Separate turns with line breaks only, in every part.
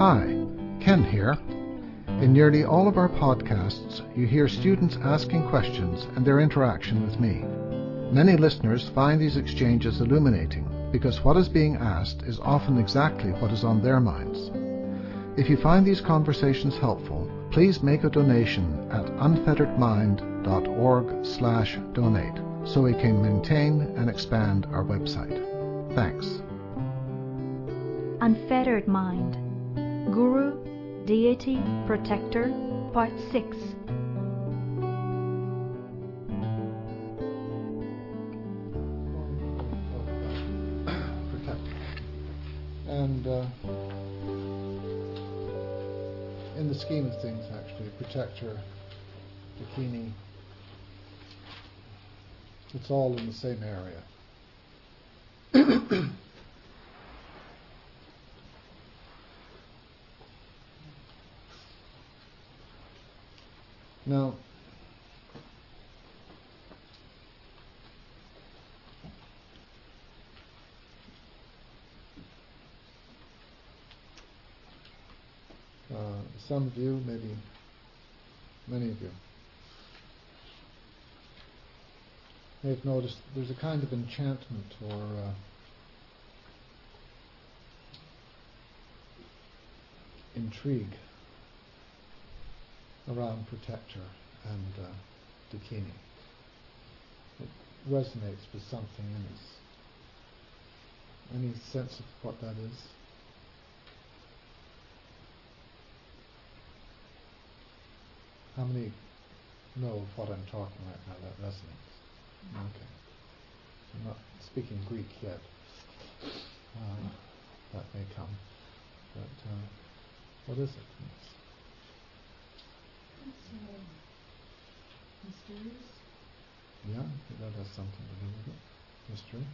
Hi, Ken here. In nearly all of our podcasts, you hear students asking questions and their interaction with me. Many listeners find these exchanges illuminating because what is being asked is often exactly what is on their minds. If you find these conversations helpful, please make a donation at unfetteredmind.org/donate so we can maintain and expand our website. Thanks.
Unfettered Mind, Guru, Deity, Protector, Part 6.
And in the scheme of things, actually, Protector, Dakini, it's all in the same area. Now, some of you, maybe many of you, may have noticed there's a kind of enchantment or intrigue around Protector and Dakini. It resonates with something in us. Any sense of what that is? How many know of what I'm talking right now that resonates? Okay. I'm not speaking Greek yet. That may come. But what is it?
It's mysterious.
Yeah, that has something to do with it. Mystery.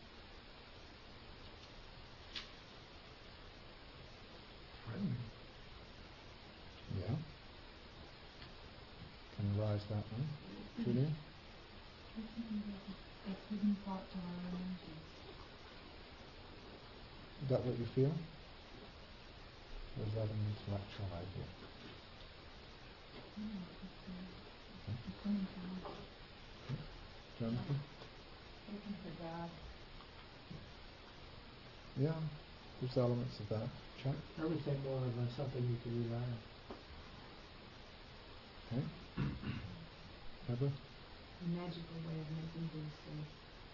Frightening.
Yeah. Can you rise that way? Julia?
A hidden thought to our energy.
Is that what you feel? Or is that an intellectual idea? Jonathan?
Looking for God.
Yeah, there's elements of that. Chuck?
I would think more of something you can rely on.
Okay. Heather?
A magical way of making things safe.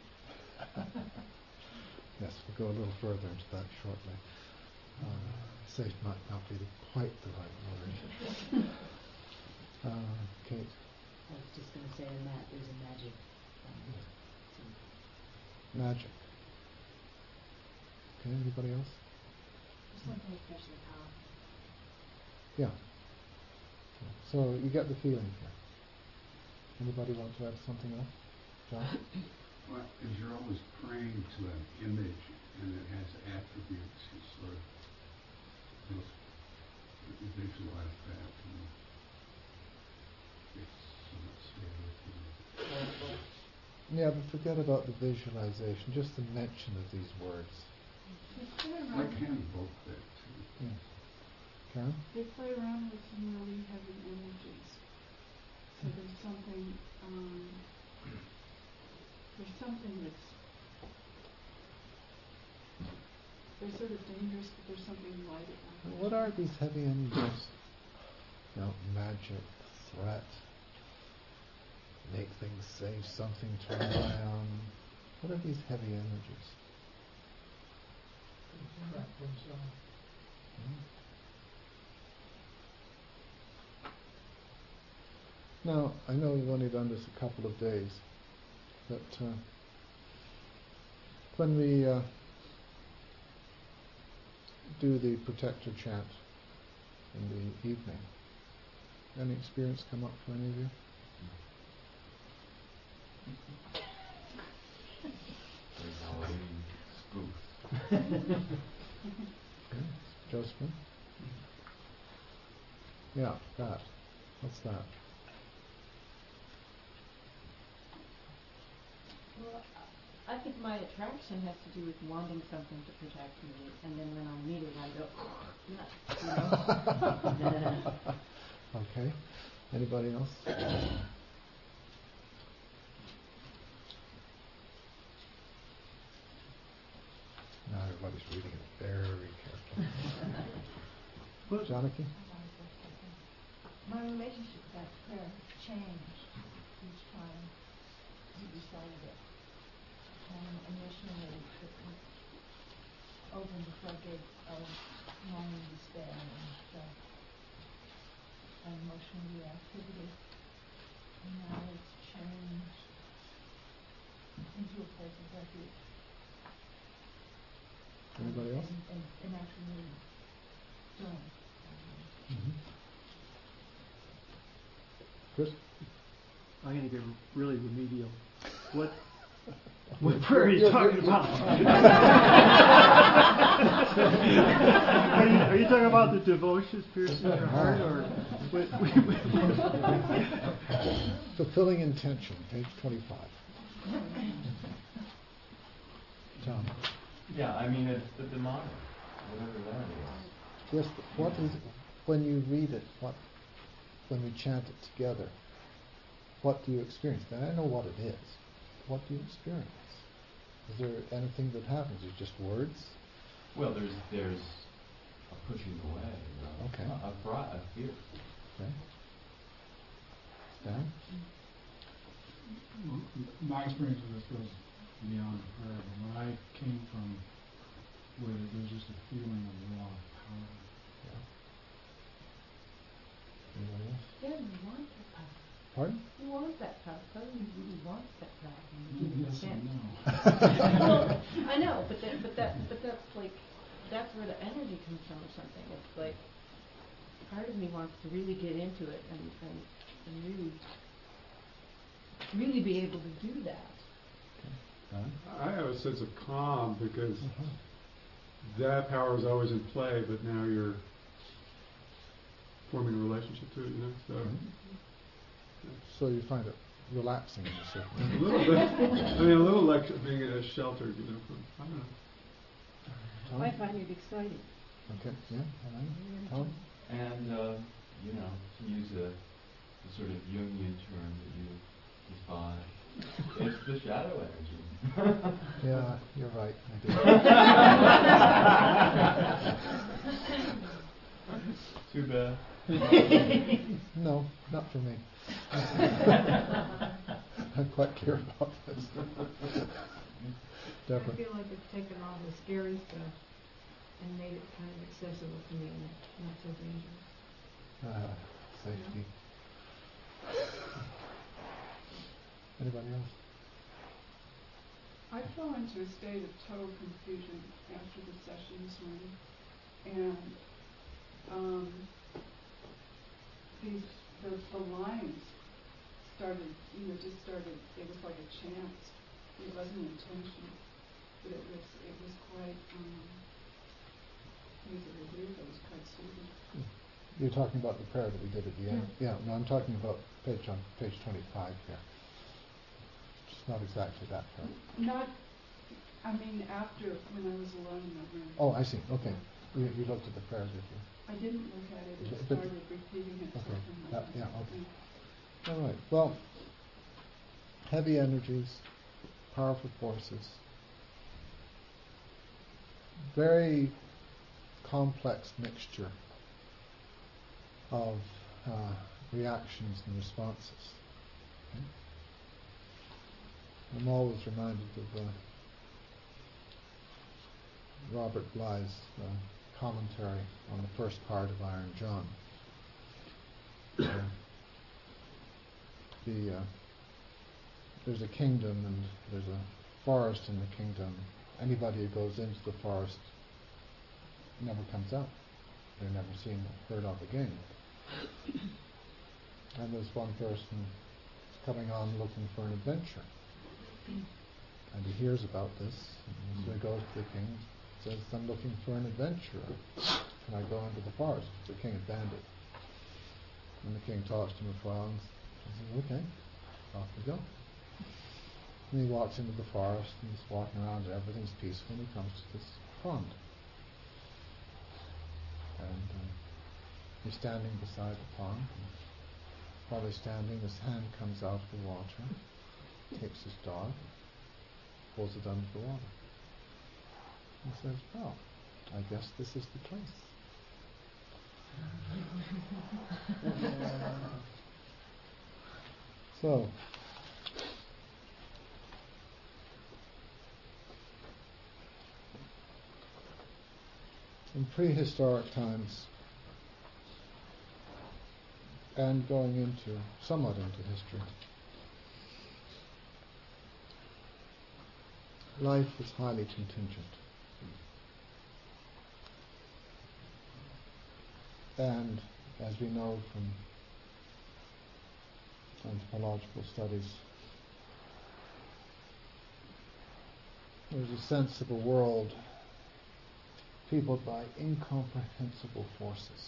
Yes, we'll go a little further into that shortly. Safe might not be quite the right word. Kate?
I was just going to say in that there's a magic.
Magic. Okay, anybody else?
Just something especially powerful.
Yeah. So you get the feeling here. Anybody want to add something else? John?
Well, as you're always praying to an image and it has attributes, you sort of visualize that and it's somewhat stay with you.
Yeah, but forget about the visualization, just the mention of these words.
I can evoke that too.
Yeah. Karen?
They play around with some really heavy energies. So there's something that's they're sort of dangerous, but there's something light about it.
What are these heavy energies? Magic, threat, make things safe, something to rely on. What are these heavy energies? Now, I know you've only done this a couple of days, but when we do the Protector chant in the evening, any experience come up for any of you? Okay. Josephine? Yeah, that. What's that?
Well,
I think my attraction has to do with wanting something to protect me, and then when I meet it, I go, nuts, you know?
Okay. Anybody else? Now everybody's reading it very carefully. Janaki?
My relationship with that prayer changed each time you recited it. And initially it opened the floodgates of longing, despair, and emotional reactivity. And now it's changed into a place of refuge.
Anybody else?
And actually doing.
Mm-hmm. Chris?
I'm going to get really remedial. What prayer are you talking about? Are you talking about the devotions piercing your heart, or what?
Fulfilling intention, page 25. Tom.
Yeah, I mean, it's the demonic, whatever that is.
Yes, but what is it, when you read it, when we chant it together, what do you experience? Now, I know what it is. What do you experience? Is there anything that happens? Is it just words?
Well, there's a pushing away,
Okay.
a fear.
Okay. Stan?
My experience with this goes beyond prayer. But when I came from where there's just a feeling of raw power.
Yeah. Anybody else?
Yeah, you want that power.
Pardon?
You want that power. Probably you really want that power.
Yes and no.
Well, I know, but that's like, that's where the energy comes from or something. It's like, part of me wants to really get into it and really be able to do that.
I have a sense of calm because that power is always in play, but now you're forming a relationship to it, you know. So,
So you find it relaxing in a certain way.
a little bit. I mean, a little like being sheltered, you know. From, I don't know.
Tom?
I find it exciting.
Okay. Yeah. All right. Tom?
And, you know, to use the sort of Jungian term that you define, it's the shadow energy.
Yeah, you're right. I do.
Too bad.
No, not for me. I'm quite clear about this.
I
Definitely.
feel like it's taken all the scary stuff and made it kind of accessible to me and not so dangerous.
Safety. Anybody else?
I fell into a state of total confusion after the session this morning, and the lines started, just started. It was like a chant. It wasn't intentional, but it was quite. It was a relief. It was quite soothing.
You're talking about the prayer that we did at the end? Yeah. No, I'm talking about page 25 here. It's not exactly that prayer.
After, when I was alone in my room.
Oh, I see. Okay. You looked at the prayer, did you?
I didn't look at it. It
But-
started repeating itself
Okay.
in my mind.
Okay. All right. Well, heavy energies, powerful forces, very complex mixture of reactions and responses. Okay? I'm always reminded of Robert Bly's commentary on the first part of Iron John. There's a kingdom and there's a forest in the kingdom. Anybody who goes into the forest never comes out. They're never seen or heard of again. And there's one person coming on looking for an adventure. And he hears about this, and so he goes to the king, says, I'm looking for an adventurer. Can I go into the forest? The king had banned it. And the king talks to him for a while and says, okay, off we go. And he walks into the forest and he's walking around and everything's peaceful, and he comes to this pond. And he's standing beside the pond, and while he's standing, his hand comes out of the water, takes his dog, pulls it under the water. He says, well, I guess this is the place. So, in prehistoric times, and going somewhat into history, life was highly contingent. And as we know from anthropological studies, there's a sense of a world peopled by incomprehensible forces.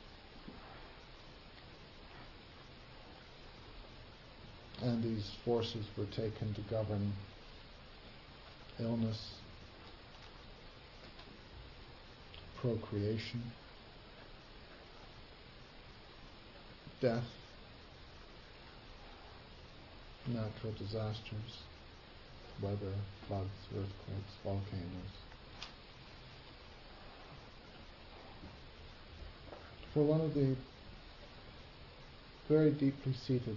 And these forces were taken to govern illness, procreation, death, natural disasters, weather, floods, earthquakes, volcanoes. For one of the very deeply seated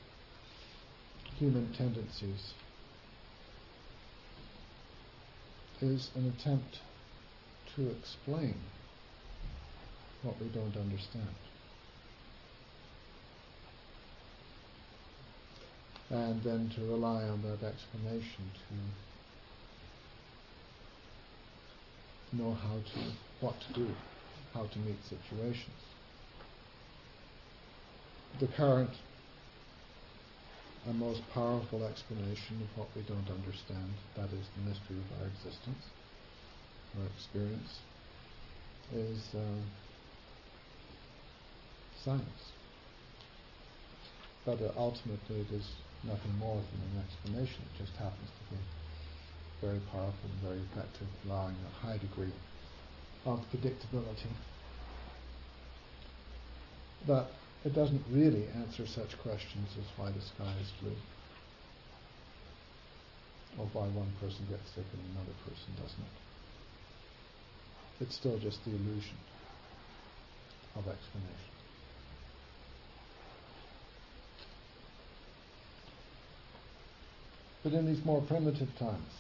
human tendencies is an attempt to explain what we don't understand. And then to rely on that explanation to know what to do, how to meet situations. The current and most powerful explanation of what we don't understand, that is the mystery of our existence, our experience, is science. But ultimately it is nothing more than an explanation. It just happens to be very powerful and very effective, allowing a high degree of predictability. But it doesn't really answer such questions as why the sky is blue, or why one person gets sick and another person doesn't. It's still just the illusion of explanation. But in these more primitive times,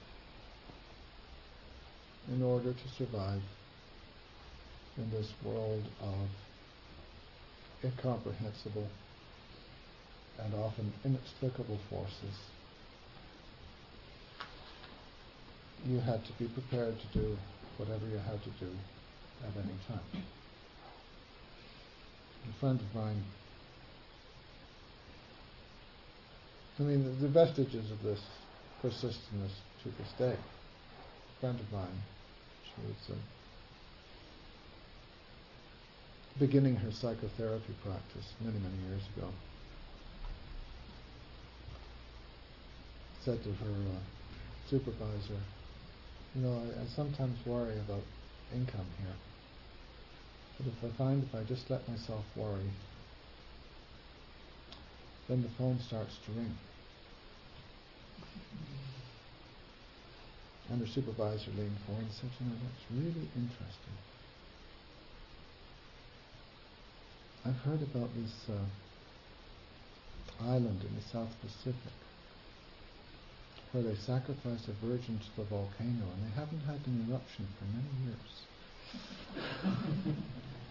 in order to survive in this world of incomprehensible and often inexplicable forces, you had to be prepared to do whatever you had to do at any time. A friend of mine, the vestiges of this persist in us to this day. A friend of mine, she was beginning her psychotherapy practice many, many years ago, said to her supervisor, I sometimes worry about income here, but if I just let myself worry, then the phone starts to ring. And her supervisor leaned forward and said, that's really interesting. I've heard about this island in the South Pacific where they sacrificed a virgin to the volcano and they haven't had an eruption for many years.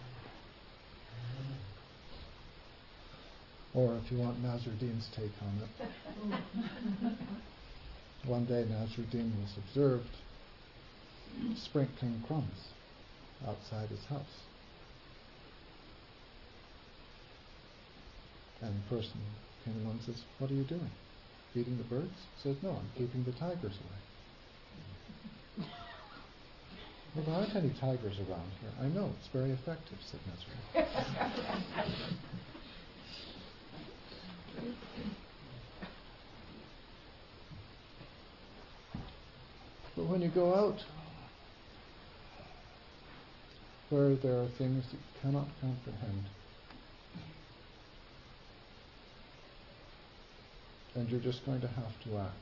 Or if you want Nasruddin's take on it, one day Nasruddin was observed sprinkling crumbs outside his house. And the person came along and says, what are you doing? Feeding the birds? He says, no, I'm keeping the tigers away. Well, there aren't any tigers around here. I know, it's very effective, said Nasruddin. But when you go out where there are things that you cannot comprehend, and you're just going to have to act,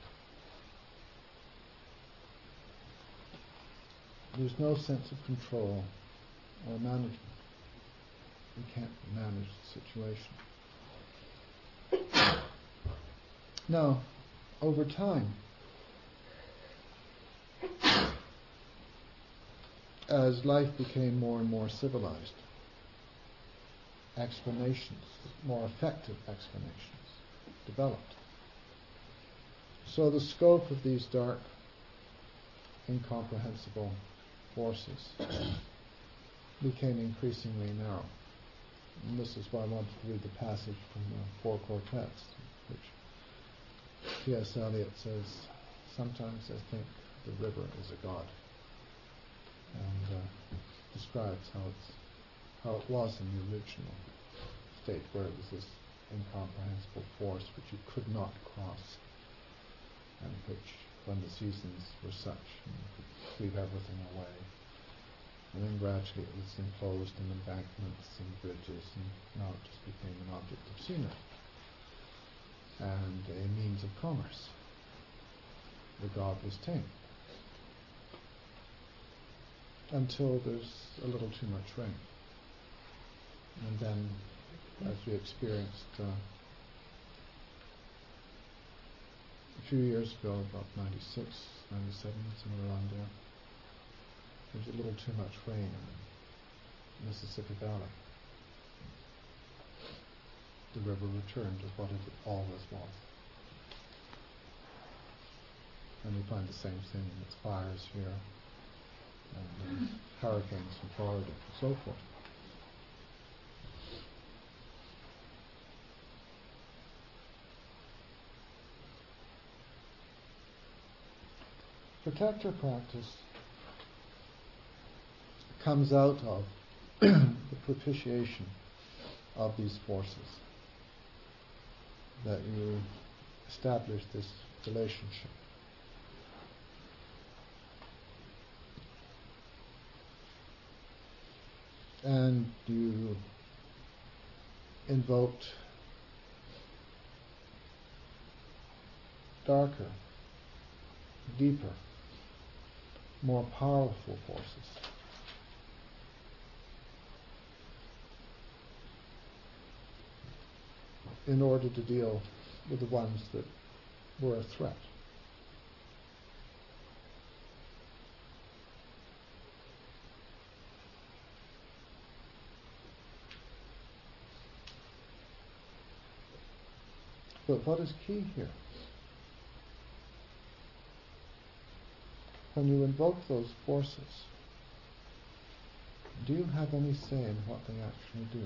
there's no sense of control or management. You can't manage the situation. Now, over time, as life became more and more civilized, explanations, more effective explanations, developed. So the scope of these dark, incomprehensible forces became increasingly narrow. And this is why I wanted to read the passage from the Four Quartets, which T.S. Eliot says, "Sometimes I think the river is a god," and describes how it was in the original state, where it was this incomprehensible force which you could not cross, and which, when the seasons were such, you could sweep everything away. And then gradually it was enclosed in embankments and bridges, and now it just became an object of scenery and a means of commerce. The god was tamed. Until there's a little too much rain. And then, as we experienced a few years ago, about 96, 97, somewhere around there, there was a little too much rain in the Mississippi Valley. The river returned to what it always was. And we find the same thing. It's fires here, and hurricanes in Florida, and so forth. Protector practice comes out of the propitiation of these forces, that you establish this relationship. And you invoked darker, deeper, more powerful forces. In order to deal with the ones that were a threat. But what is key here? When you invoke those forces, do you have any say in what they actually do?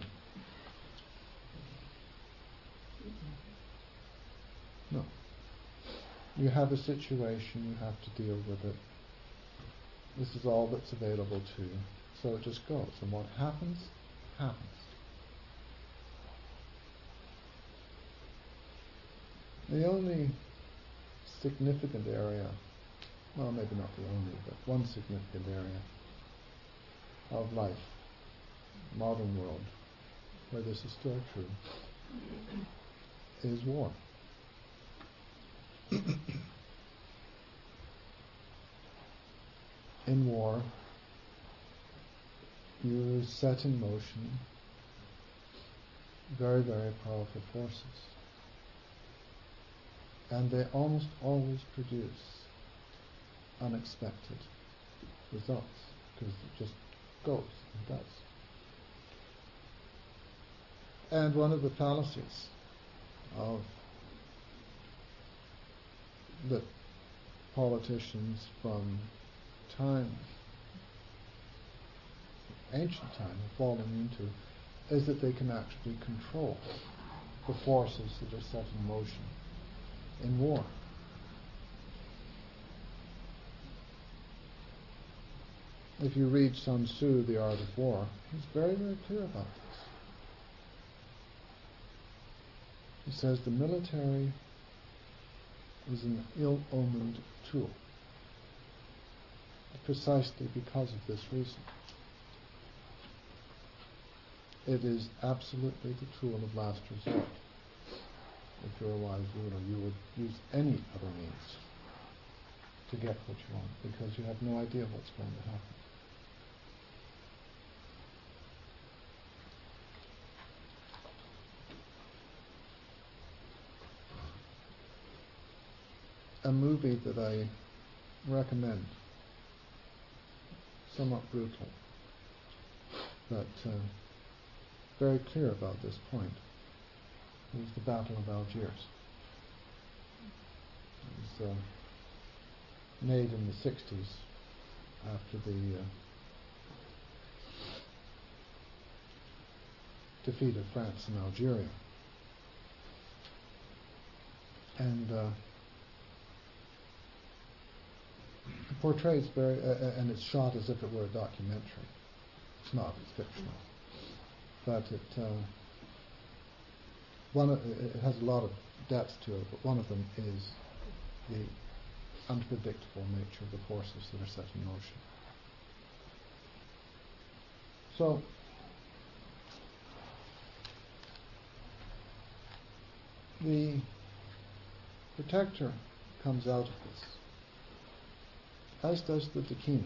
No. You have a situation, you have to deal with it. This is all that's available to you. So it just goes. And what happens, happens. The only significant area, well, maybe not the only, but one significant area of life, modern world, where this is still true, is war. In war, you set in motion very, very powerful forces. And they almost always produce unexpected results, because it just goes and does. And one of the fallacies of that politicians from time, ancient time, have fallen into, is that they can actually control the forces that are set in motion in war. If you read Sun Tzu, The Art of War, he's very, very clear about this. He says the military is an ill-omened tool. precisely because of this reason. It is absolutely the tool of last resort. If you're a wise ruler, you would use any other means to get what you want, because you have no idea what's going to happen. A movie that I recommend, somewhat brutal, but very clear about this point, is the Battle of Algiers. It was made in the 60s after the defeat of France in Algeria. And it portrays very, and it's shot as if it were a documentary. It's not, it's fictional. But it has a lot of depth to it, but one of them is the unpredictable nature of the forces that are set in motion. So, the protector comes out of this, as does the Dakini.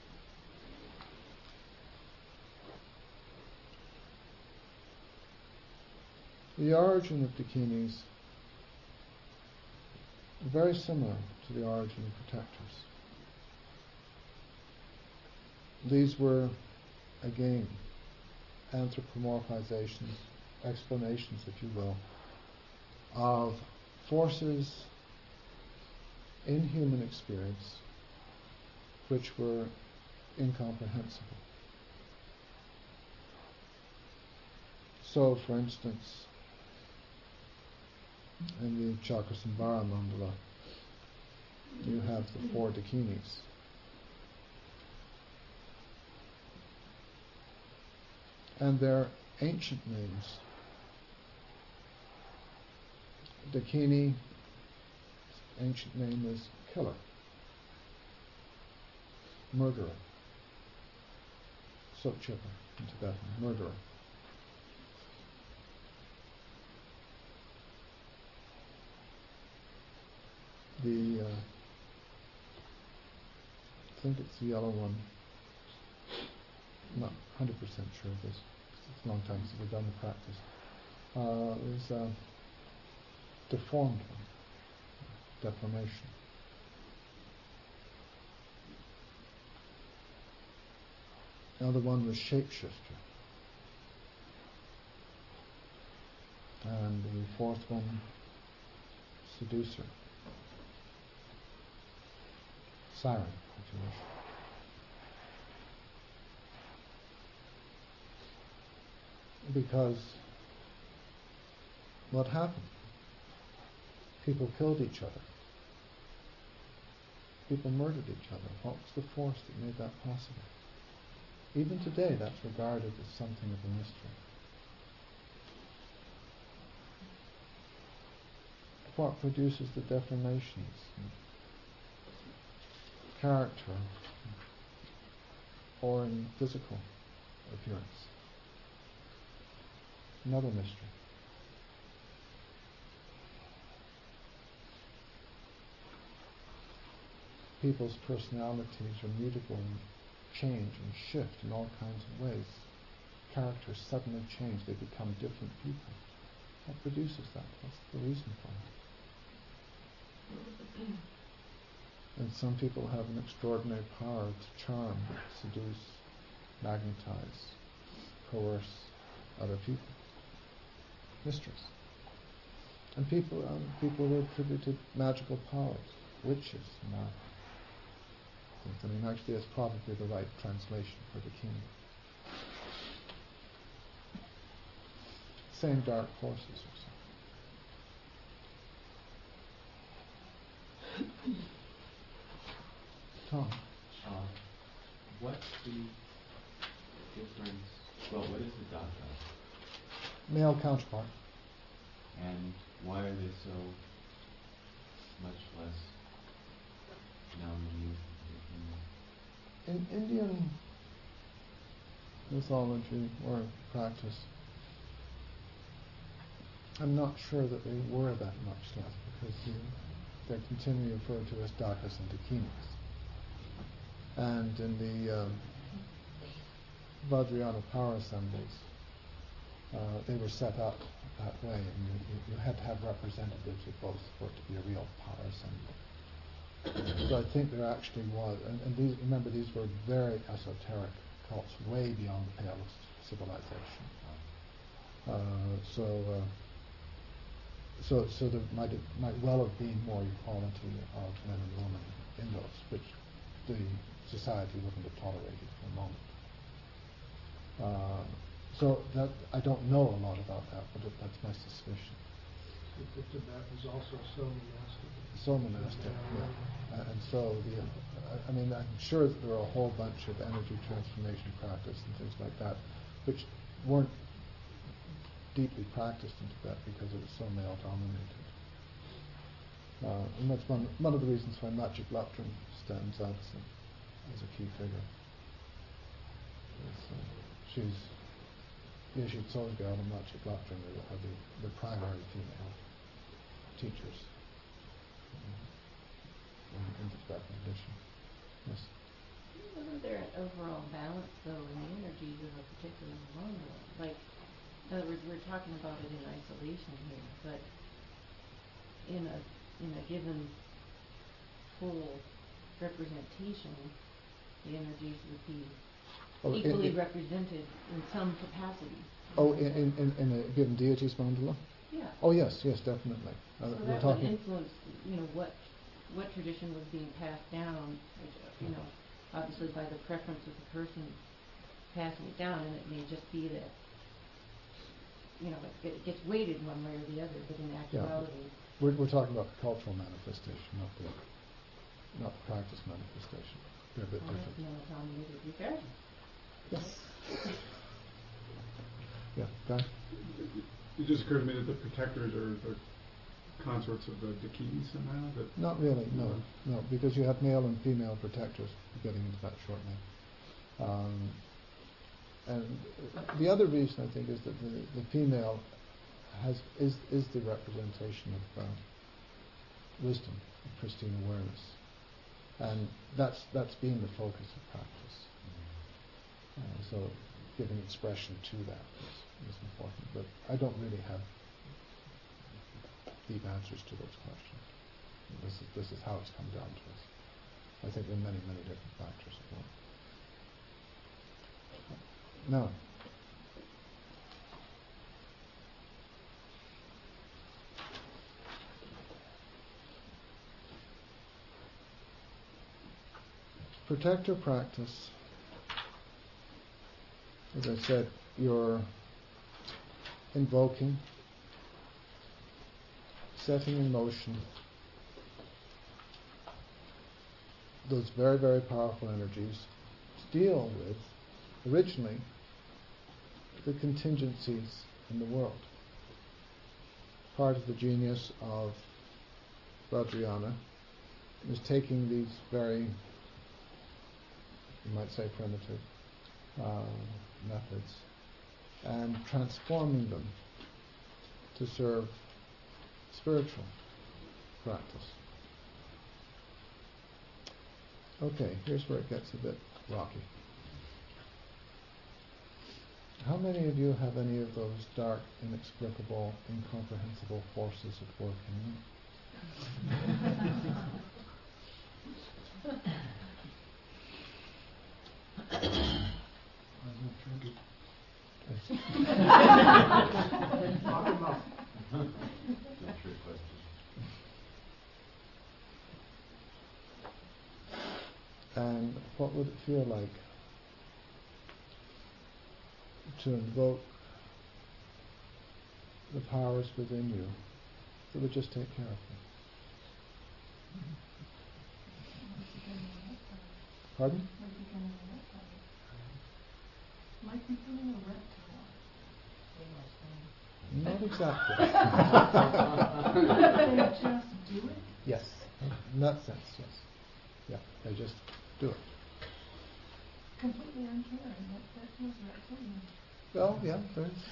The origin of Dakinis is very similar to the origin of protectors. These were, again, anthropomorphizations, explanations, if you will, of forces in human experience which were incomprehensible. So, for instance, in the Chakasambhara Mandala, you have the 4 Dakinis. And their ancient names. Dakini, ancient name is killer, murderer. Sotchippa in Tibetan, murderer. I think it's the yellow one. I'm not 100% sure of this. It's a long time since we've done the practice. There's a deformed one, deformation. Another one was shapeshifter. And the 4th one, seducer. Siren, if you wish. Because what happened? People killed each other. People murdered each other. What was the force that made that possible? Even today, that's regarded as something of a mystery. What produces the deformations? Character or in physical appearance. Another mystery. People's personalities are mutable and change and shift in all kinds of ways. Characters suddenly change, they become different people. What produces that? What's the reason for it? And some people have an extraordinary power to charm, seduce, magnetize, coerce other people. Mysteries. And people were attributed magical powers, witches, I mean, actually, that's probably the right translation for the king. Same dark forces or so. Tom.
What's the difference? Well, what is the Daka?
Male counterpart.
And why are they so much less known to you?
in Indian mythology or practice, I'm not sure that they were that much like, because they're continually referred to as Dakas and Dakinis. And in the Vajrayana power assemblies, they were set up that way, and you had to have representatives of both for it to be a real power assembly. So I think there actually was, and these, remember, these were very esoteric cults, way beyond the pale of civilization. So there might well have been more equality of men and women in those, which the society wouldn't have tolerated for a moment. So that I don't know a lot about that, but that's my suspicion.
The Tibet was also so monastic.
So monastic, yeah. And so I mean, I'm sure that there are a whole bunch of energy transformation practice and things like that, which weren't deeply practiced in Tibet because it was so male dominated. And that's one of the reasons why Machi Lapdrum stands out as a key figure. She's Yeshit Tsogyal and Machi Lapdrum are the primary female teachers in the Tibetan tradition. Yes.
Isn't there an overall balance, though, in the energies of a particular Mongol? Like, in other words, we're talking about it in isolation here, but in a given full representation, the energies would be equally represented in some capacity.
Oh, in a given deity's mandala?
Yeah.
Oh, yes, definitely.
So that would influence, what tradition was being passed down, obviously by the preference of the person passing it down, and it may just be that, it gets weighted one way or the other, but in actuality...
Yeah. We're talking about the cultural manifestation, not the practice manifestation. They're a bit different. Yes. Yeah, Guy?
It just occurred to me that the protectors are consorts of the Dakinis somehow?
Not really, no, because you have male and female protectors. We're getting into that shortly. And the other reason, I think, is that the female is the representation of wisdom, of pristine awareness. And that's been the focus of practice. So giving expression to that is important. But I don't really have deep answers to those questions. This is how it's come down to us. I think there are many, many different factors at work. Now, protector practice, as I said, you're invoking, setting in motion those very, very powerful energies to deal with, originally, the contingencies in the world. Part of the genius of Vajrayana is taking these very, you might say, primitive methods and transforming them to serve spiritual practice. Okay, here's where it gets a bit rocky. How many of you have any of those dark, inexplicable, incomprehensible forces at work in you? And what would it feel like to invoke the powers within you that would just take care of them? Pardon?
Like becoming a reptile.
Not exactly.
They just do it?
Yes. In that sense, yes. Yeah, they just do it.
completely uncaring. That feels reptilian.
Well, yeah, there's.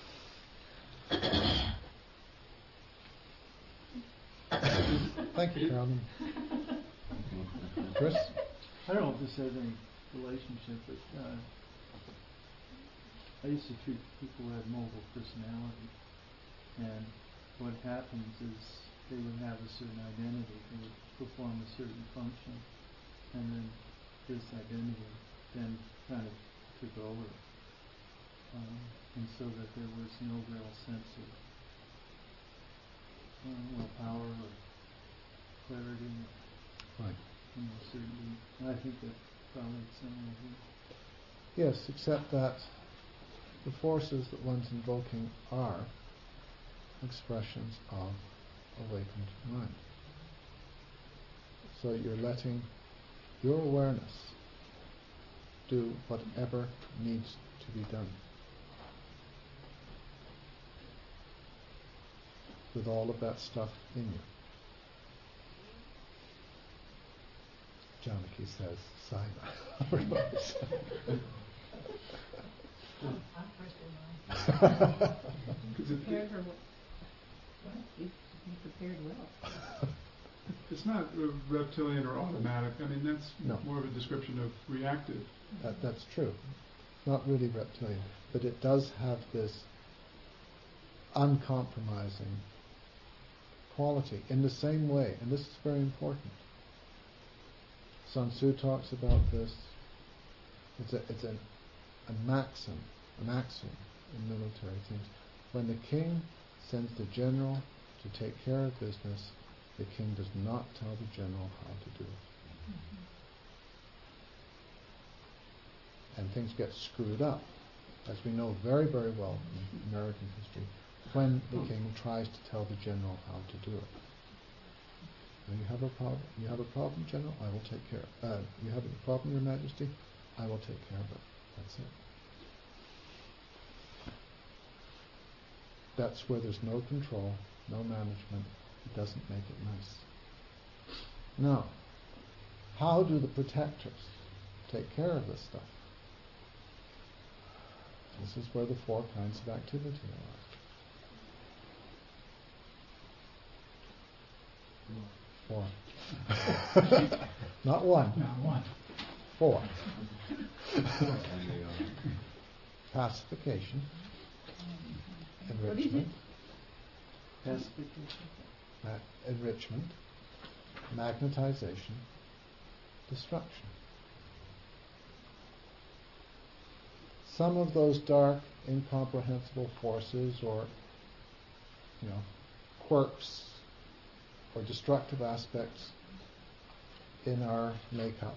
Thank you, Carolyn. Chris?
I don't know if this has any relationship, but I used to treat people who had multiple personality, and what happens is they would have a certain identity, they would perform a certain function, and then this identity then kind of took over, and so that there was no real sense of power or clarity,
Right.
certainty. And I think that probably it's similar here.
Yes, except that the forces that one's invoking are expressions of awakened mind. So you're letting your awareness do whatever needs to be done with all of that stuff in you. Janaki says, Saima.
You prepared well.
It's not reptilian or automatic. I mean, that's
No.
more of a description of reactive.
That's true. Not really reptilian, but it does have this uncompromising quality in the same way, and this is very important. Sun Tzu talks about this. It's a maxim in military things. When the king sends the general to take care of business, the king does not tell the general how to do it. And things get screwed up, as we know very, very well in American history, when the king tries to tell the general how to do it. Now you have a problem. You have a problem, General. I will take care. You have a problem, Your Majesty. I will take care of it. That's it. That's where there's no control, no management. It doesn't make it nice. Now, how do the protectors take care of this stuff? This is where the 4 kinds of activity are. 4. Not 1.
Not 1.
4. Pacification, enrichment, enrichment, magnetization, destruction. Some of those dark, incomprehensible forces or, quirks or destructive aspects in our makeup.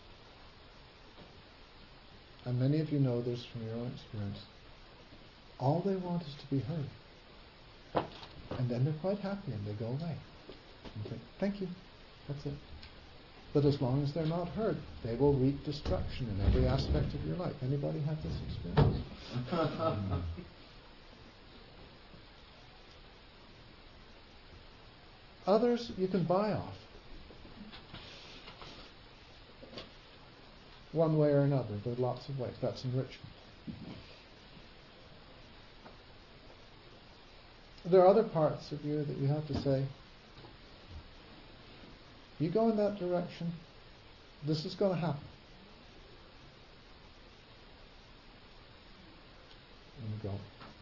And many of you know this from your own experience. All they want is to be heard. And then they're quite happy and they go away. And think, thank you, that's it. But as long as they're not heard, they will wreak destruction in every aspect of your life. Anybody have this experience? Others you can buy off. One way or another. There are lots of ways. That's enrichment. There are other parts of you that you have to say, you go in that direction, this is going to happen. And you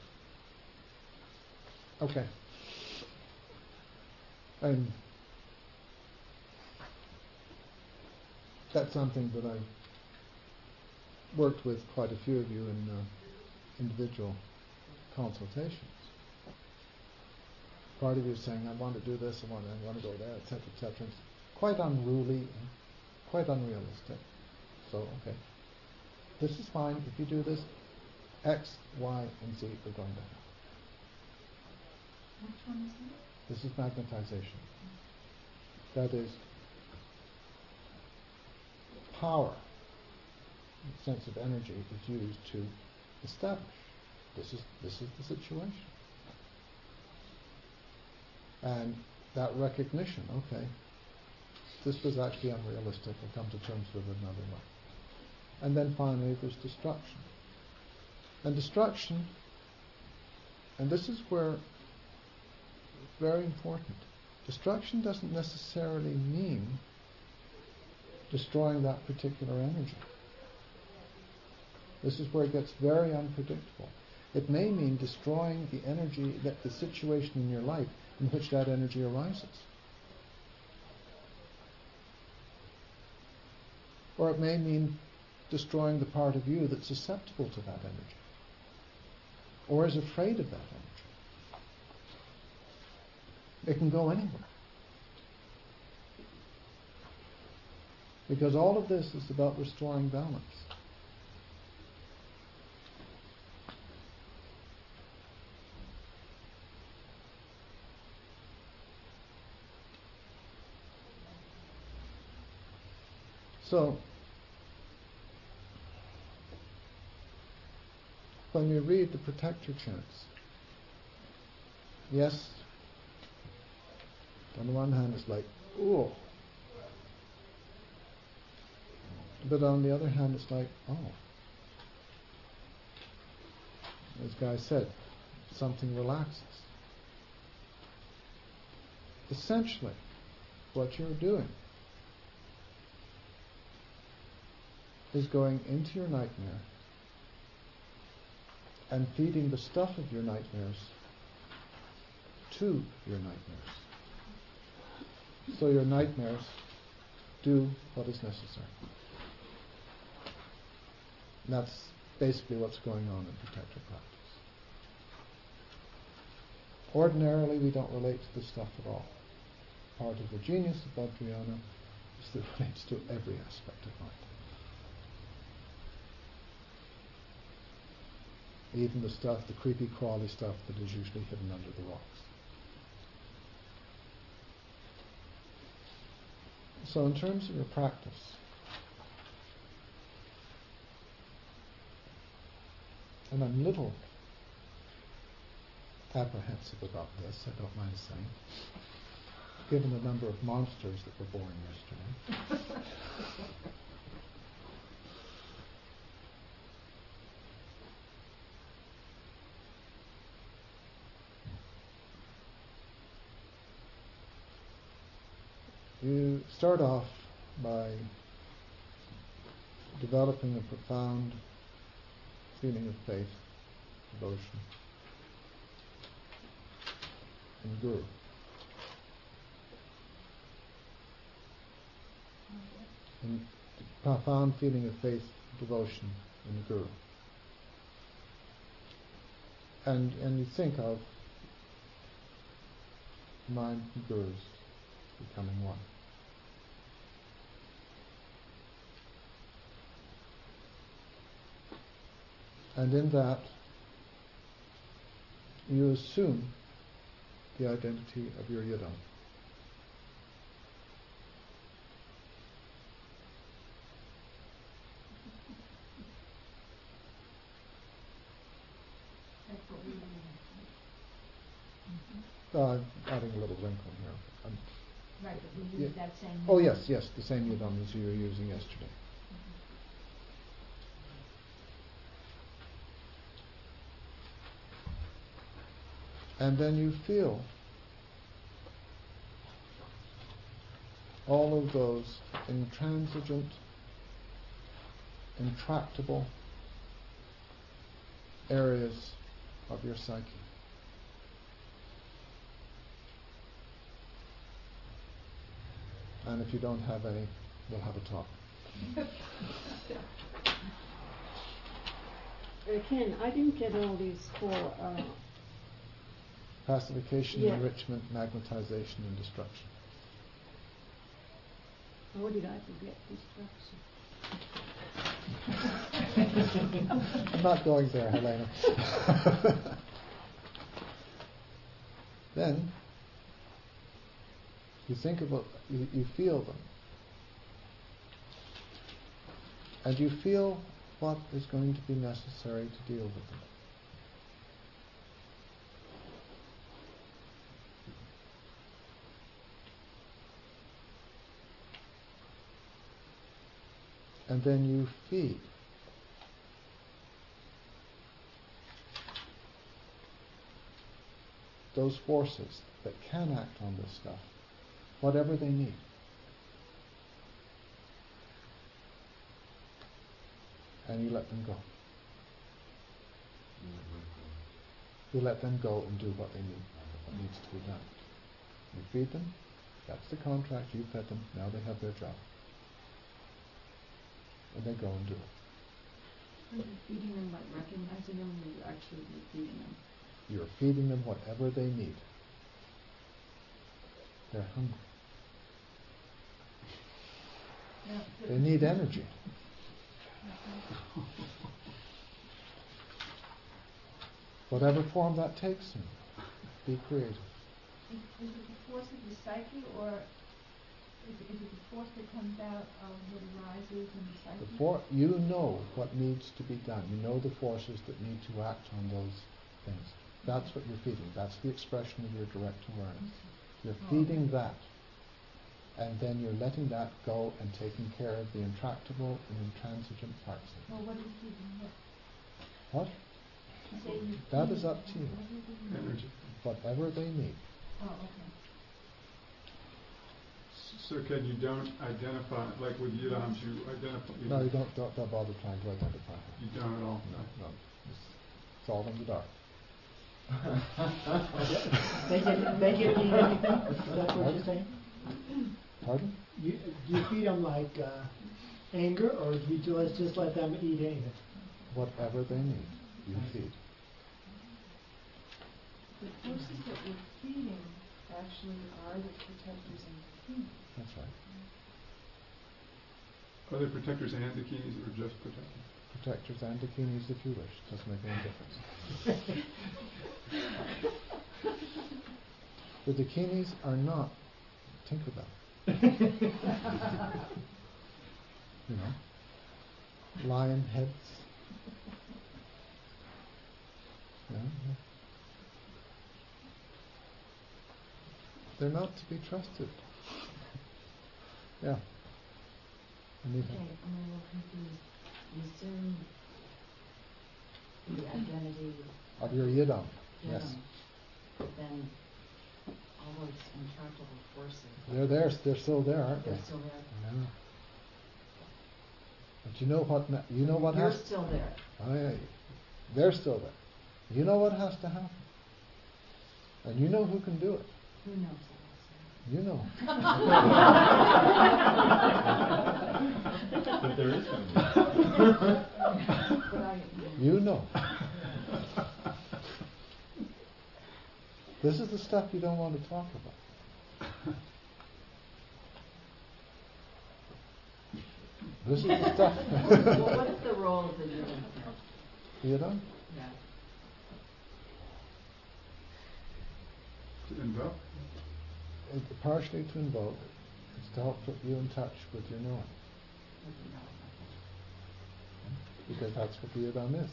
go, okay. And that's something that I've worked with quite a few of you in individual consultations. Part of you is saying, I want to do this, I want to go there, etc., etc. It's quite unruly and quite unrealistic. So, okay, this is fine. If you do this, X, Y, and Z are going to happen.
Which one is that?
This is magnetization. That is power, sense of energy is used to establish. This is the situation. And that recognition, okay, this was actually unrealistic, I'll come to terms with it another way. And then finally there's destruction. And destruction, and this is where it's very important, destruction doesn't necessarily mean destroying that particular energy. This is where it gets very unpredictable. It may mean destroying the energy, the situation in your life in which that energy arises. Or it may mean destroying the part of you that's susceptible to that energy, or is afraid of that energy. It can go anywhere. Because all of this is about restoring balance. So, when we read the protector chants, yes, on the one hand it's like, ooh. But on the other hand it's like, oh. As Guy said, something relaxes. Essentially, what you're doing is going into your nightmare and feeding the stuff of your nightmares to your nightmares. So your nightmares do what is necessary. And that's basically what's going on in protector practice. Ordinarily, we don't relate to this stuff at all. Part of the genius of Vajrayana is that it relates to every aspect of mind. Even the stuff, the creepy, crawly stuff that is usually hidden under the rocks. So in terms of your practice, and I'm a little apprehensive about this, I don't mind saying, given the number of monsters that were born yesterday. You start off by developing a profound feeling of faith, devotion, in Guru. And profound feeling of faith, devotion in the Guru. And you think of mind and Gurus becoming one. And in that, you assume the identity of your yidam. Adding a little wrinkle here.
Right, but we use that same...
Oh yes, the same yidam as you were using yesterday. And then you feel all of those intransigent, intractable areas of your psyche. And if you don't have any, we'll have a talk.
Ken, I didn't get all these four...
pacification, enrichment, magnetization, and destruction.
Or did I forget destruction?
I'm not going there, Helena. Then, you think about, you feel them. And you feel what is going to be necessary to deal with them. and then you feed. Those forces that can act on this stuff, whatever they need. And you let them go. You let them go and do what they need, what needs to be done. You feed them, that's the contract, you fed them, now they have their job. And they go and do it.
Are you feeding them by recognizing them, or you're actually feeding them?
You're feeding them whatever they need. They're hungry. They need energy. Whatever form that takes in, be creative.
Is it the force of the psyche, or is it the force that comes out of what arises in the psyche?
You know what needs to be done. You know the forces that need to act on those things. That's what you're feeding. That's the expression of your direct awareness. You're feeding that. And then you're letting that go and taking care of the intractable and intransigent parts of it.
Well, what are you feeding?
What? That is up to you.
Energy.
Whatever they need.
Oh, okay.
So Ken, you don't identify, like with yidams, you identify...
No, you don't bother trying to identify it.
You don't at all?
No. It's all in the dark.
They give you anything? Is that what you're saying?
Pardon?
Do you feed them like anger, or do you just let them eat anger?
Whatever they need, you feed.
The forces that we're feeding actually are the protectors and the keys.
That's right.
Are they protectors and dakinis, or just protectors?
Protectors and dakinis if you wish. Doesn't make any difference. The dakinis are not Tinkerbell. You know, lion heads. Yeah. They're not to be trusted. Yeah. Anita.
Okay, I'm a little confused. You assume the identity
Of your yidam. Yes.
But then all those intractable forces.
They're there. They're still there, aren't they?
They're still there.
Yeah. But you know what? You know what
You're
has.
still there.
Oh, yeah. They're still there. You know what has to happen, and you know who can do it.
Who knows?
You know.
But there is something.
You know. This is the stuff you don't want to talk about. This is the stuff.
Well, what is the role of the yidam?
Yidam?
Yeah.
To invoke?
Partially to invoke. It's to help put you in touch with your knowing. Because that's what the yidam is.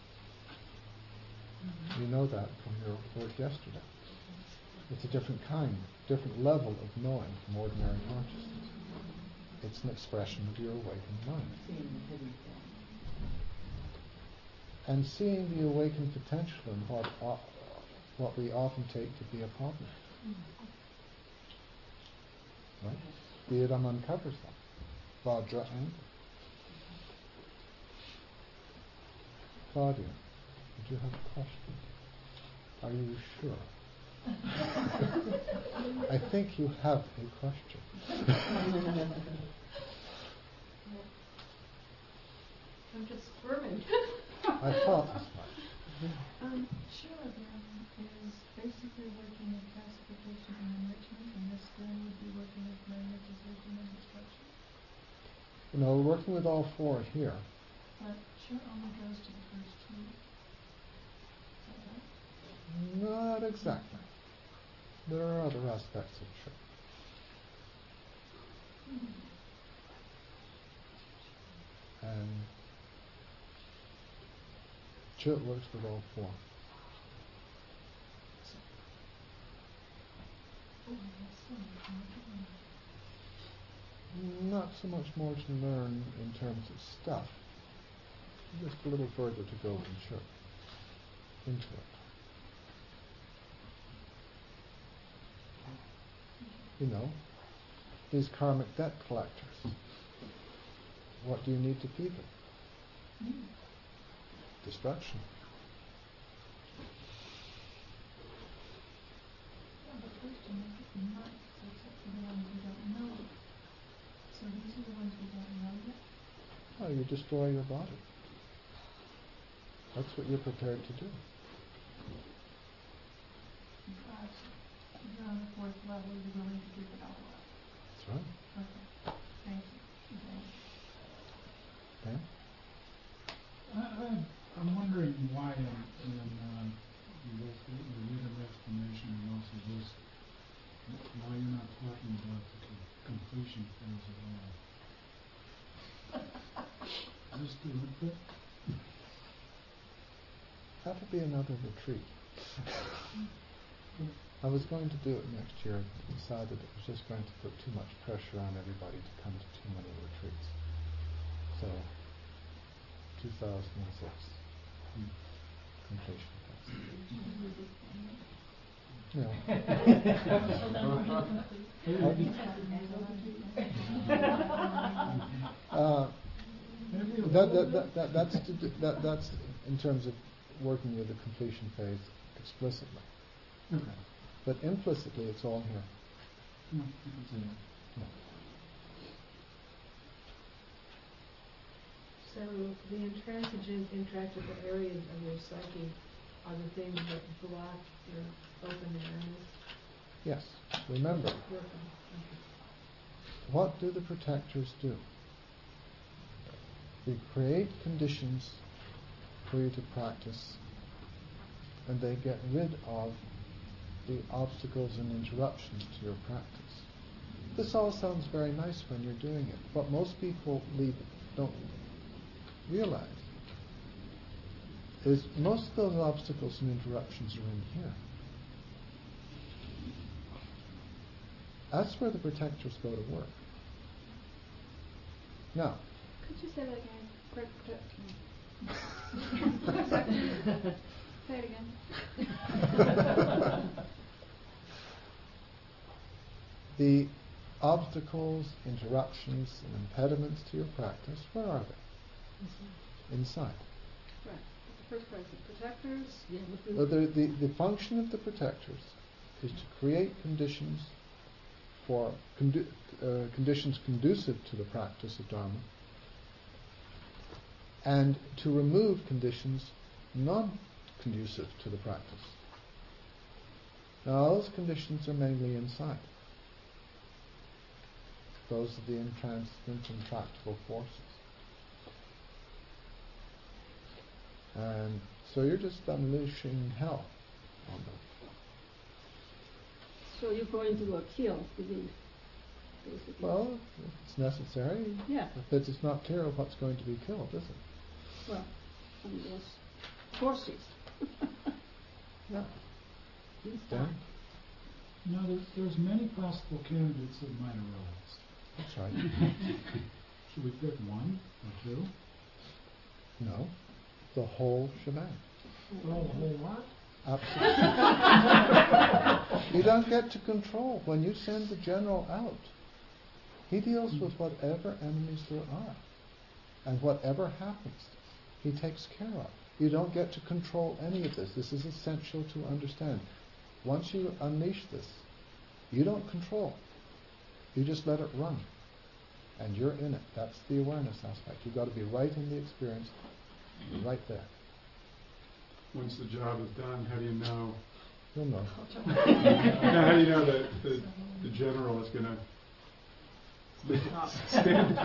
You know that from your work yesterday. It's a different kind, different level of knowing from ordinary consciousness. It's an expression of your awakened mind.
Seeing the hidden thing.
And seeing the awakened potential in what we often take to be a problem. Right? The yidam uncovers that. Vajra and Claudia, did you have a question? Are you sure? I think you have a question.
I'm just squirming.
I thought as much.
Shilabram is basically working in classification and enrichment, and this then would be working with magnetization and destruction.
You know, we're working with all four here.
But Sure only goes to the first two. Is that right?
Not exactly. There are other aspects of Chit. And Chit works with all four. not so much more to learn in terms of stuff, just a little further to go into it. You know, these karmic debt collectors, what do you need to feed them? Destruction.
Well, the question is not the ones we don't know. So these are the ones we don't know yet?
Oh, you destroy your body. That's what you're prepared to do.
Because you're on the fourth level, you're willing to give it all up.
That's right.
Okay. Thank you.
Okay?
I'm wondering why in both the rhythm explanation and also this, why you're not talking about the completion phase at all. Just do it.
That'll be another retreat. I was going to do it next year, but decided it was just going to put too much pressure on everybody to come to too many retreats. So, 2006, completion that's in terms of working with the completion phase explicitly.
Okay.
But implicitly, it's all here.
No.
So the intransigent, intractable areas of your psyche are the things that block your open awareness?
Yes. Remember, what do the protectors do? They create conditions for you to practice, and they get rid of the obstacles and interruptions to your practice. This all sounds very nice when you're doing it. What most people don't realize is most of those obstacles and interruptions are in here. That's where the protectors go to work. Now,
could you say that again? Great protection. Say it again.
The obstacles, interruptions, and impediments to your practice, where are they? Inside.
Right. The first part is the protectors.
Yeah. The function of the protectors is to create conditions for conditions conducive to the practice of Dharma, and to remove conditions non-conducive to the practice. Now, those conditions are mainly inside. Those are the intransigent, intractable forces. And so you're just unleashing hell on them.
So you're going to kill these, basically.
Well, if it's necessary.
Yeah.
If it's not clear what's going to be killed, is it?
Well, those forces.
Yeah.
Inside.
No, there's many possible candidates that might arise.
That's right.
Should we pick one or two?
No. The whole shebang.
Well, the whole lot?
Absolutely. You don't get to control. When you send the general out, he deals with whatever enemies there are. And whatever happens, he takes care of. You don't get to control any of this. This is essential to understand. Once you unleash this, you don't control. You just let it run. And you're in it. That's the awareness aspect. You've got to be right in the experience, right there.
Once the job is done, how do you know?
You'll know.
How do you know that the general is going to stand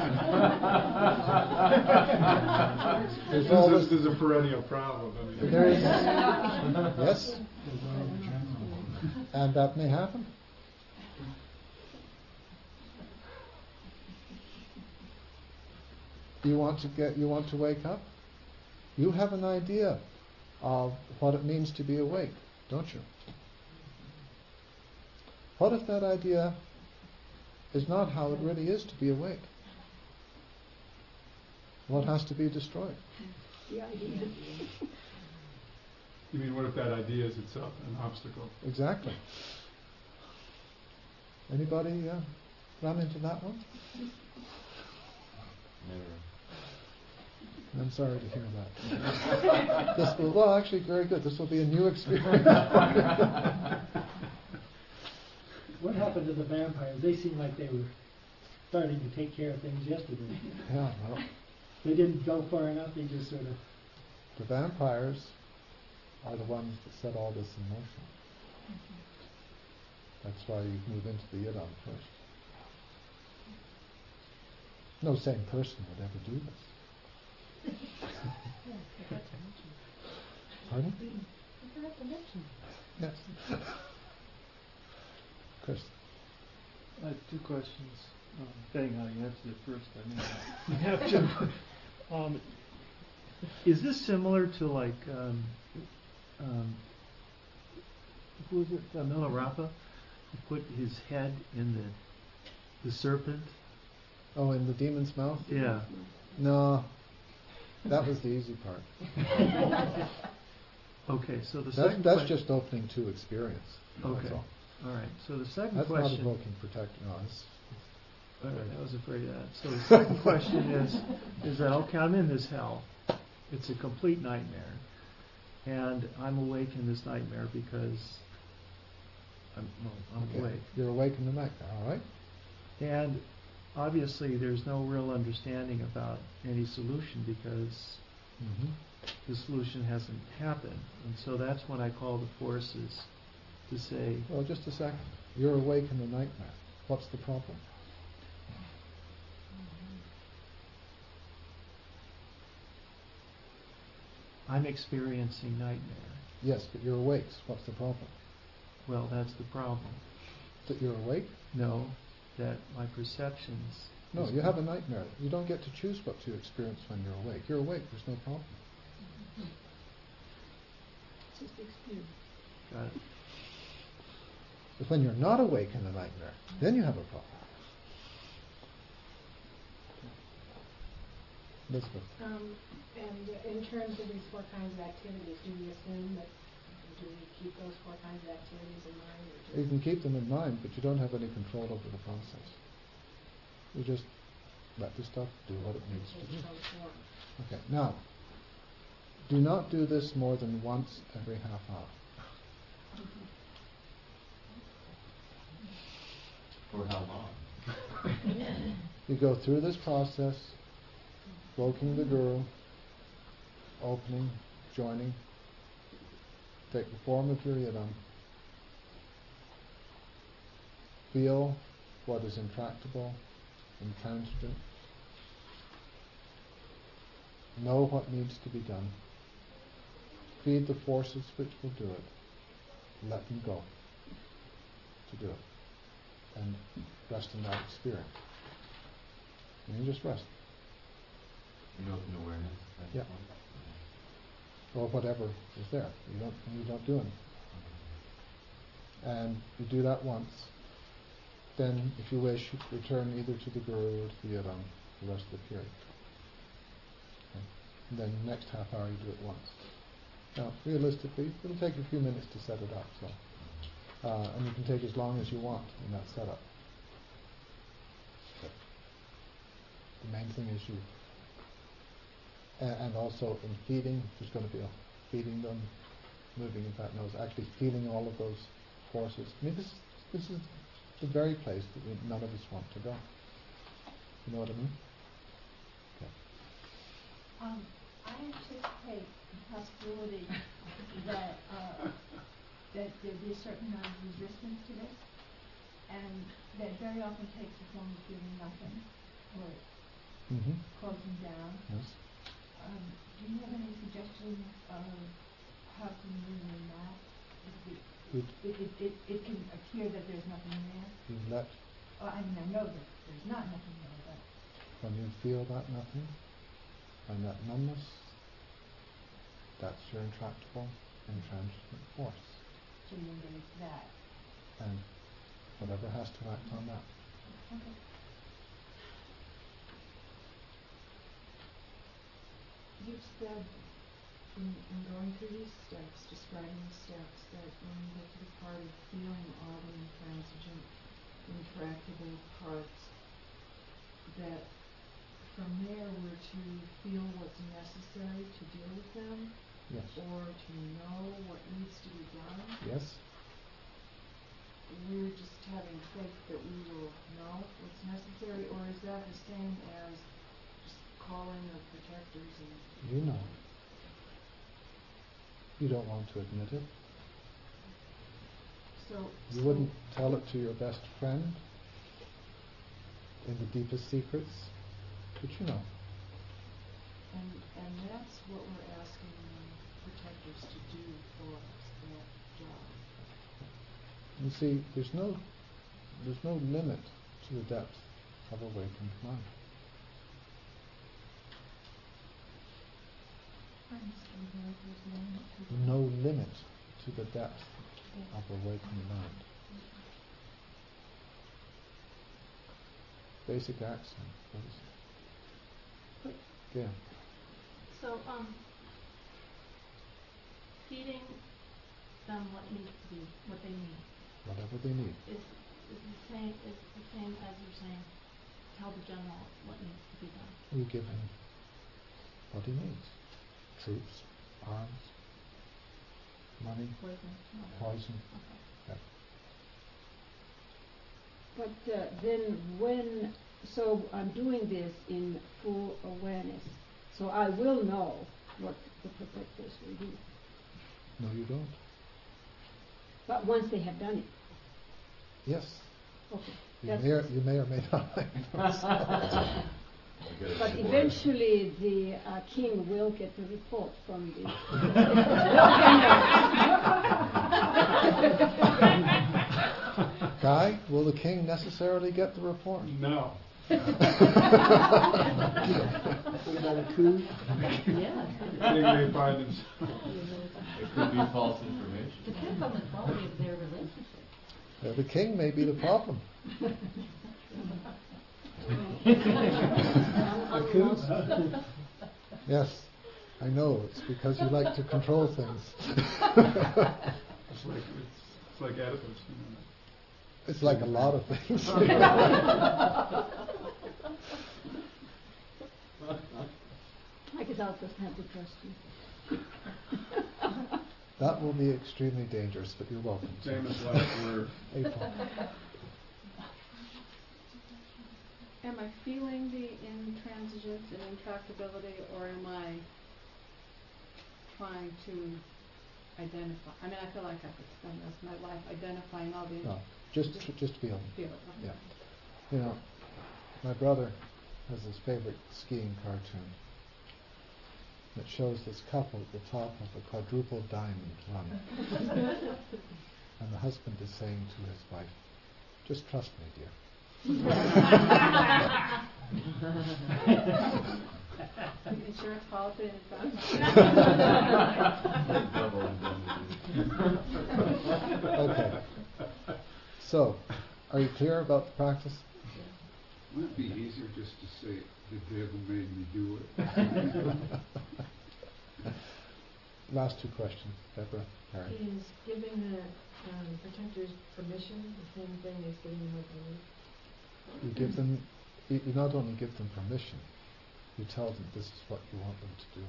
down? This is a perennial problem. I mean.
There is, yes, and that may happen. You want to wake up? You have an idea of what it means to be awake, don't you? What if that idea is not how it really is to be awake. What has to be destroyed?
The idea.
You mean, what if that idea is itself an obstacle?
Exactly. Anybody run into that one?
Never.
I'm sorry to hear that. This will, well, actually, very good. This will be a new experience.
What happened to the vampires? They seemed like they were starting to take care of things yesterday.
Yeah, well,
They didn't go far enough, they just sort of...
the vampires are the ones that set all this in motion. That's why you move into the Yidam first. No sane person would ever do this. Pardon? Yes. Chris.
I have two questions. Depending how you answer it first, I mean, you have to. Is this similar to like, who was it? Milarepa, who put his head in the serpent?
Oh, in the demon's mouth?
Yeah.
No, that was the easy part.
Okay, so the
That's
second question.
just opening to experience.
Okay.
That's all.
All right. So the second
That's
question.
not evoking protecting us.
All right, I was afraid of that. So the second question is that okay, I'm in this hell. It's a complete nightmare, and I'm awake in this nightmare because I'm
Okay.
awake.
You're awake in the nightmare, all right?
And obviously, there's no real understanding about any solution because the solution hasn't happened, and so that's when I call the forces to say,
Well, just a second. You're awake in the nightmare. What's the problem?
I'm experiencing nightmare.
Yes, but you're awake. So what's the problem?
Well, that's the problem.
That you're awake?
No, that my perceptions.
No, you have a nightmare. You don't get to choose what you experience when you're awake. You're awake. There's no problem.
Just experience.
Got it.
But when you're not awake in the nightmare, then you have a problem. Elizabeth.
And in terms of these four kinds of activities, do we assume that, do we keep those four kinds of activities in mind? Or
You can keep them in mind, but you don't have any control over the process. You just let the stuff do what it needs to do. Okay, now, do not do this more than once every half hour.
For how long?
You go through this process, invoking the Guru, opening, joining, take the form of your Yidam, feel what is intractable, intransigent, know what needs to be done, feed the forces which will do it, let them go to do it, and rest in that experience. And you just rest.
You open awareness at that point?
Or whatever is there. You don't do anything. And you do that once. Then, if you wish, you return either to the Guru or to the Yidam the rest of the period. Okay. And then the next half hour you do it once. Now, realistically, it'll take a few minutes to set it up. So, and you can take as long as you want in that setup. But the main thing is you. And also in feeding, there's going to be a feeding them, moving in that nose, actually feeling all of those forces. I mean, this is the very place that none of us want to go. You know what I mean? Okay.
I anticipate the possibility that there'd be a certain amount of resistance to this, and that very often takes the form of giving nothing or closing down.
Yes.
Do you have any suggestions of how to minimize that? It can appear that there's nothing there.
You let.
I mean, I know that there's not nothing there, but
When you feel that nothing, and that numbness, that's your intractable, intransigent force.
so you engage that.
And whatever has to act on that.
Okay.
You've said in going through these steps, describing the steps, that when you get to the part of feeling all the intransigent, intractable parts, that from there we're to feel what's necessary to deal with them,
Yes.
or to know what needs to be done.
Yes.
We're just having faith that we will know what's necessary, or is that the same as just calling the protectors and...
You know. You don't want to admit it. You wouldn't tell it to your best friend in the deepest secrets, but you know.
And that's what we're asking the protectors to do for us, that job.
You see, there's no limit to the depth of awakened mind. No limit to the depth of awakened mind. Basic axiom. What is it? Yeah.
So, feeding them what needs to be, what they need.
Whatever they need.
Is the same as you're saying, tell the general what needs to be done.
You give him what he needs. Troops, arms, money, poison.
Okay.
But then so I'm doing this in full awareness. So I will know what the protectors will do.
No, you don't.
But once they have done it.
Yes.
Okay.
You may or may not like those.
But eventually the king will get the report from the...
Guy, will the king necessarily get the report?
No.
What about a coup?
Yeah.
King may find himself.
It could be false information.
Depends on the quality of their relationship.
The king may be the problem.
A coup?
Yes, I know. It's because you like to control things.
It's like Oedipus. You know.
It's like a lot of things.
I guess I'll just have to trust you.
That will be extremely dangerous, but you're welcome.
Famous last word.
April.
Am I feeling the intransigence and intractability, or am I trying to identify? I mean, I feel like I could spend most of my life identifying all the...
No, just feel.
Feel it.
Yeah. You know, my brother has his favorite skiing cartoon that shows this couple at the top of a quadruple diamond run. And the husband is saying to his wife, "Just trust me, dear."
Insurance policy in front.
Okay. So, are you clear about the practice?
Wouldn't it be easier just to say, "The devil made me do it"?
Last two questions, Deborah, Harry.
Is giving the protectors permission the same thing as giving them what they need?
You give them, you not only give them permission, you tell them this is what you want them to do.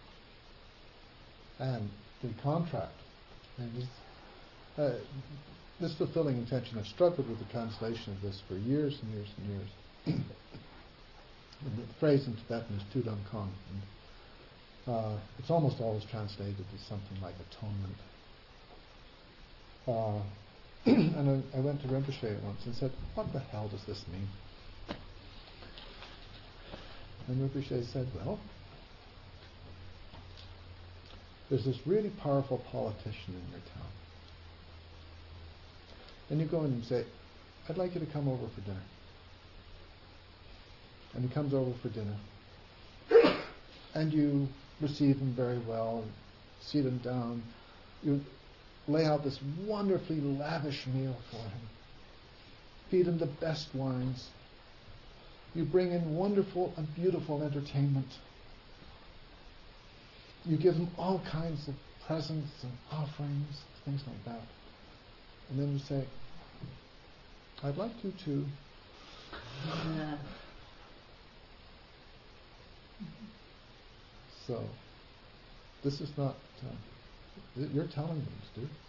And the contract, and this fulfilling intention, I've struggled with the translation of this for years and years and years. And the phrase in Tibetan is Tudam Kong. And it's almost always translated as something like atonement. And I went to Rinpoche once and said, "What the hell does this mean?" And Rinpoche said, "Well, there's this really powerful politician in your town. And you go in and say, 'I'd like you to come over for dinner.' And he comes over for dinner. And you receive him very well, and sit him down. You lay out this wonderfully lavish meal for him. feed them the best wines. You bring in wonderful and beautiful entertainment. You give them all kinds of presents and offerings, things like that. And then you say, I'd like you to. So, this is not, you're telling them to do.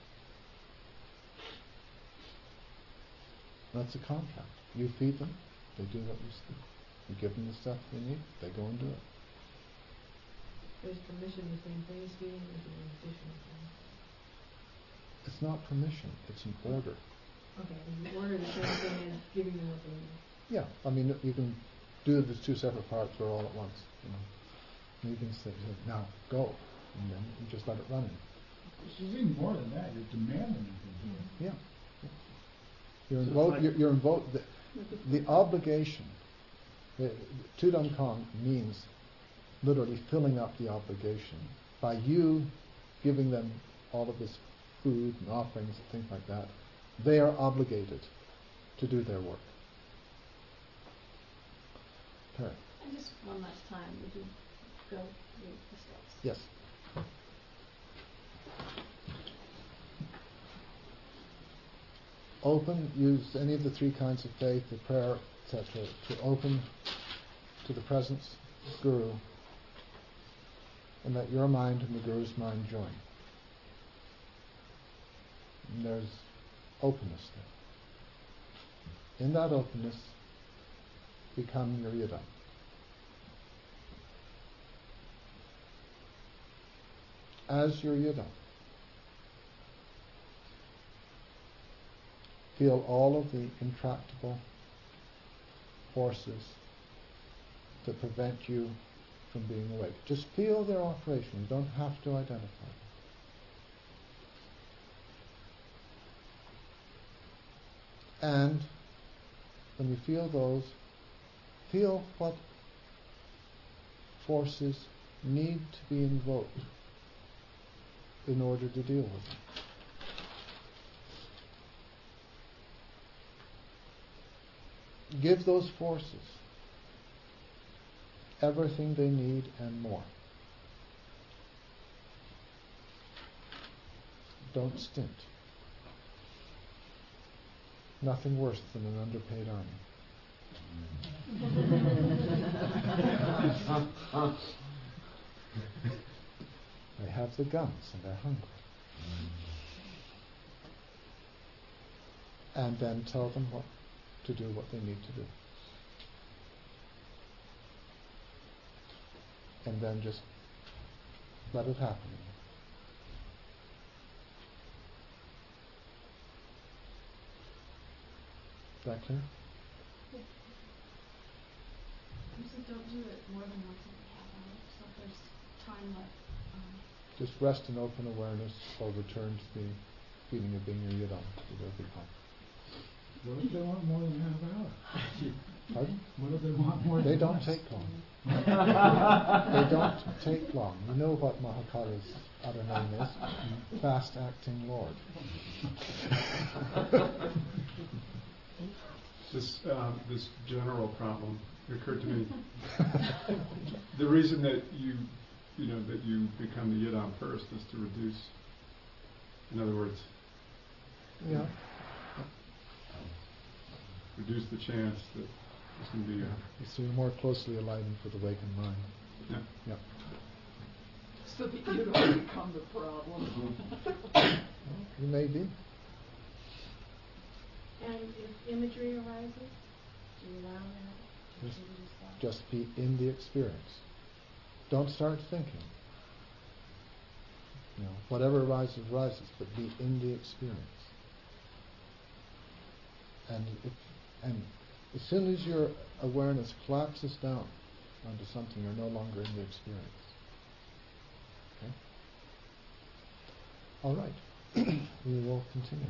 That's a contract. You feed them, they do what you say. You give them the stuff they need, they go and do it.
Is permission the same thing as feeding, or is it an additional thing?
It's not permission, it's an order.
Okay, you order the same thing as giving them what they need.
Yeah, I mean, you can do the two separate parts or all at once. And you can say, now go, and then you just let it run.
She's even more than that. You're demanding them to do it.
Yeah. You're invoke the obligation. Tudam Kong means literally filling up the obligation by you giving them all of this food and offerings and things like that. They are obligated to do their work. Okay.
And just one last time, would you go read the steps?
Yes. Open, use any of the three kinds of faith, the prayer, etc., to open to the presence of Guru, and let your mind and the Guru's mind join. And there's openness there. In that openness, become your yidam. As your yidam, feel all of the intractable forces that prevent you from being awake. Just feel their operation. You don't have to identify them. And when you feel those, feel what forces need to be invoked in order to deal with them. Give those forces everything they need and more. Don't stint. Nothing worse than an underpaid army. They have the guns and they're hungry. And then tell them what to do, what they need to do. And then just let it happen. Is that clear?
Yes. Usually don't do it more than once every half hour, so if there's time left.
Just rest in open awareness or return to the feeling of being your yidam.
What if they want more than half hour?
Pardon?
What if they want more
They
than
don't
that?
take long. They don't take long. You know what Mahakala's other name is? Fast acting Lord.
This general problem occurred to me. The reason that you become the yidam first is to reduce. In other words,
yeah,
reduce the chance that there's going to be
so you're more closely aligned with the awakened mind.
Yeah.
Yeah.
So that you don't become the problem.
Well, you may be.
And if imagery arises, do you allow that?
Just be in the experience. Don't start thinking. Whatever arises, arises, but be in the experience. And as soon as your awareness collapses down onto something, you're no longer in the experience. Okay? All right. We will continue.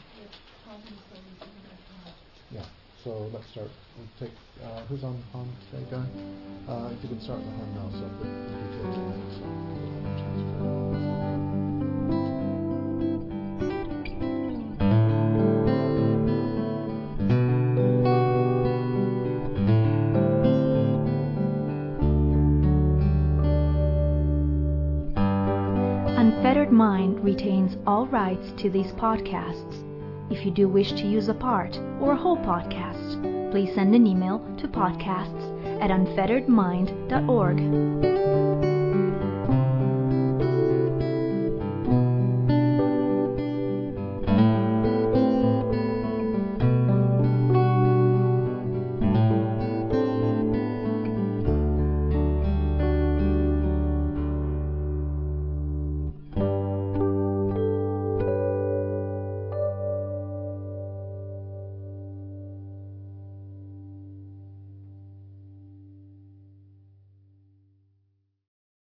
Yeah. So let's start. We'll take. Who's on hum today, Guy? If you can start the hum now, so we'll be taking minutes. So people have a chance to
Unfettered Mind retains all rights to these podcasts. If you do wish to use a part or a whole podcast, please send an email to podcasts@unfetteredmind.org.